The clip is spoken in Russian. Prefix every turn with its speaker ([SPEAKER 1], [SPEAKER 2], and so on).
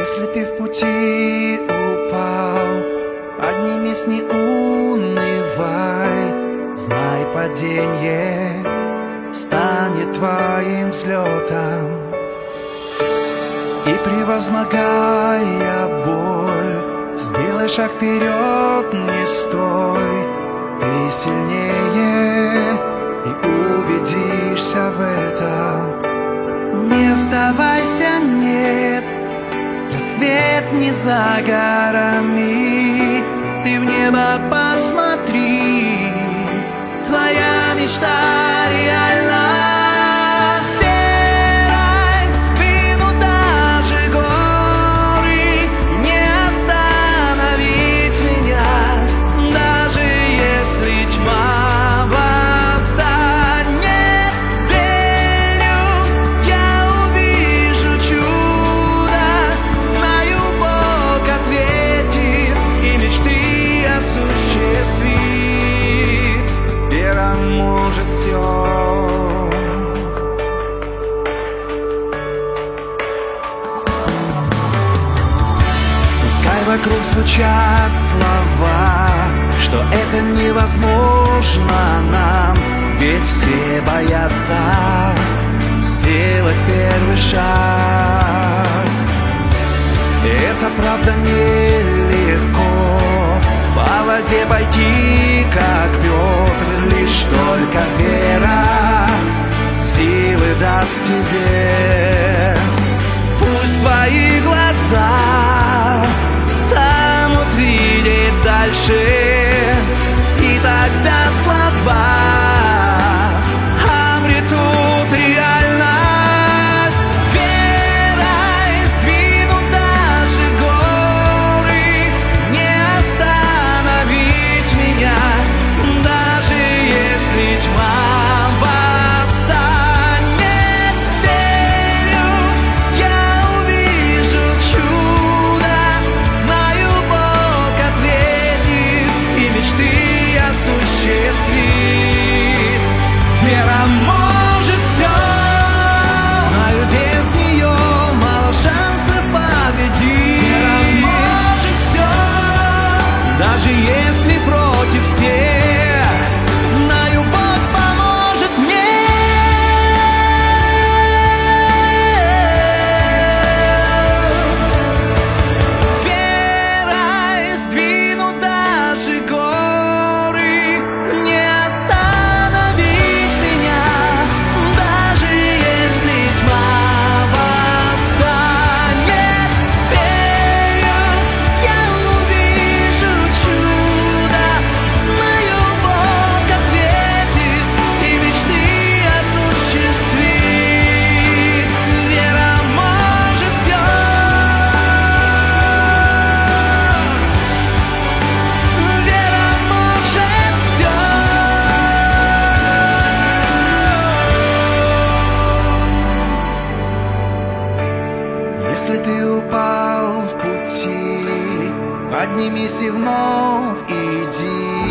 [SPEAKER 1] Если ты в пути упал, поднимись, не унывай. Знай, падение станет твоим взлетом. И превозмогая боль, сделай шаг вперед, не стой. Ты сильнее и убедишься в этом. Не сдавайся, нет, рассвет не за горами. Ты в небо посмотри, твоя мечта реальна. Верой сдвину даже горы, не остановить меня, даже если тьма восстанет. Верю, я увижу чудо, знаю, Бог ответит и мечты осуществит. Вера может все. Пускай вокруг звучат слова, что это невозможно нам, ведь все боятся сделать первый шаг. Это правда нелегко, по воде пойти, как Петр, лишь только вера силы даст тебе. Пусть твои глаза станут видеть дальше, и тогда слова обретут реальность. Верой сдвину даже горы, не остановить меня, даже если тьма восстанет. Верю, я увижу чудо, знаю, Бог ответит и мечты осуществит. Вера может все, знаю, без нее мало шансов победить. Вера может все, даже если против всех, знаю, Бог поможет мне. Верой сдвину даже горы, не остановить меня, даже если тьма восстанет. Верю, я увижу чудо, знаю, Бог ответит и мечты осуществит. Вера может все. Вера может все. Если ты упал в пути, поднимись и вновь иди.